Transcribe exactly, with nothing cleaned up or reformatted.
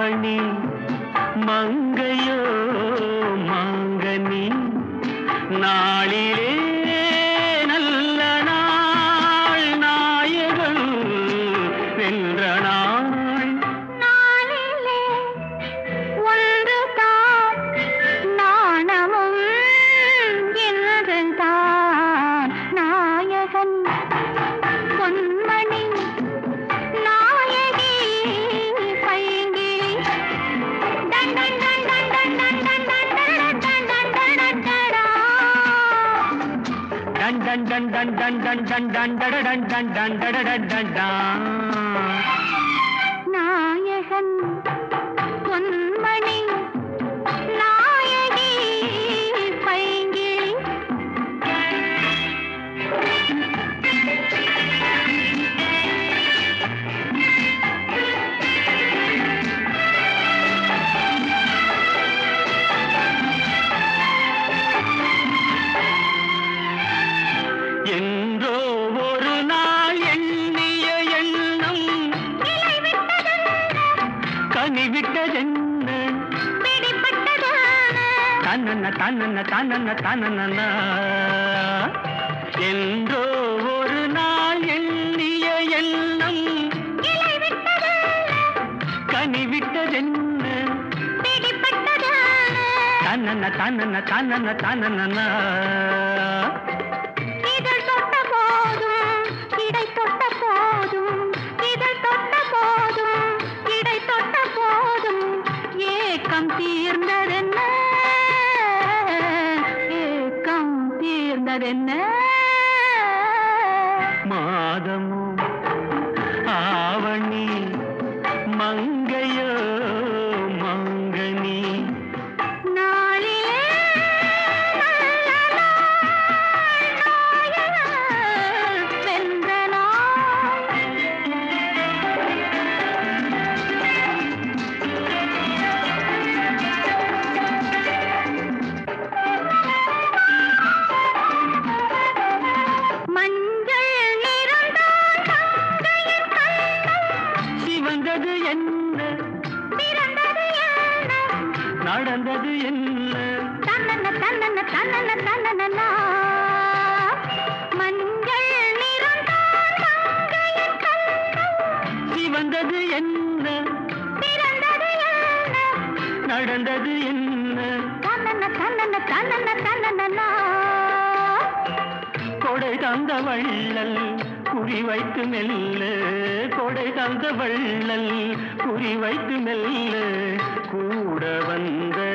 ஆவணி மங்கையோ மாங்கனி நாளிலே நல்ல நாள் நாயகன் வென்ற நாள் நாளிலே ஒன்றுதான் நாணமும் என்றுதான் நாயகன் பொன்மணி நாயகி பைங்கிளி டன் டன் டன் டன் டன் டன் டன் டன் டன் டன் டன் டடா டன் டன் டன் டன் டன் டன் டன் டன் டடடன் டன் டன் டடடன் டன் டன் நாயகன் பொன்மணி நாயகி பைங்கிளி என்றோ ஒரு நாள் எண்ணிய எண்ணம் கனிவிட்டதென்ன தன்னன்ன தன்னன்ன தன்னன்ன தன்னன்ன என்றோ ஒரு நாள் எண்ணிய எண்ணம் கனிவிட்டதென்ன தன்னன்ன தன்னன்ன தன்னன்ன தன்னன்ன இதழ் தொட்ட போதும் இடை தொட்ட போதும் இதழ் தொட்ட போதும் இடை தொட்ட போதும் ஏக்கம் தீர்ந்ததென்ன ஏக்கம் தீர்ந்ததென்ன மாதமோ ஆவணி மங்கையோ மங்கனி நாளிலே நல்ல நாள் நாயகன் வென்ற மஞ்சள் நிறந்தான் தங்கையின் கண்ணம் சிவந்தது என்ன பிறந்தது என்ன நடந்தது என்ன தன்னன்ன தன்னன்ன தன்னன்ன தன்னன்னா மஞ்சள் நிறந்தான் தங்கையின் கண்ணம் சிவந்தது என்ன பிறந்தது என்ன நடந்தது என்ன தன்னன்ன தன்னன்ன தன்னன்ன தன்னன்னா கொடை தந்த வள்ளல் குறி வைத்து மெல்ல கொடை தந்த வள்ளல் குறி வைத்து மெல்ல கூட வந்த